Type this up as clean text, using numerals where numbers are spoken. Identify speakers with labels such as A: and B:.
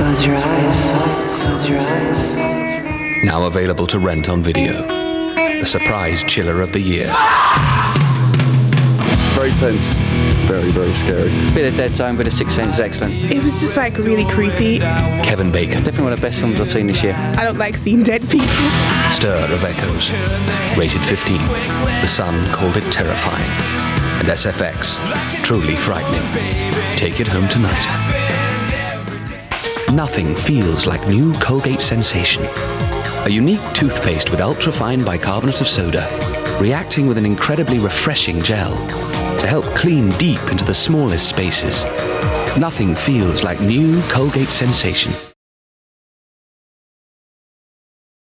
A: Close your eyes. Close your eyes.
B: Now available to rent on video. The surprise chiller of the year.
C: Very tense. Very, very scary.
D: Bit of Dead Zone, bit of Sixth Sense is excellent.
E: It was just like really creepy.
B: Kevin Bacon.
D: Definitely one of the best films I've seen this year.
E: I don't like seeing dead people.
B: Stir of Echoes. Rated 15. The Sun called it terrifying. And SFX, truly frightening. Take it home tonight. Nothing feels like new Colgate Sensation. A unique toothpaste with ultra-fine bicarbonate of soda, reacting with an incredibly refreshing gel to help clean deep into the smallest spaces. Nothing feels like new Colgate Sensation.